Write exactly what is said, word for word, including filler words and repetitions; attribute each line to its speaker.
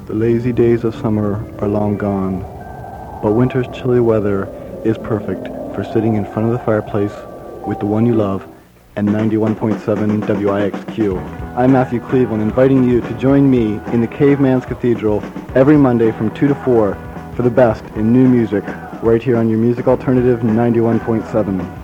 Speaker 1: The lazy days of summer are long gone, but winter's chilly weather is perfect for sitting in front of the fireplace with the one you love and ninety-one point seven W I X Q. I'm Matthew Cleveland, inviting you to join me in the Caveman's Cathedral every Monday from two to four for the best in new music, right here on your music alternative ninety-one point seven.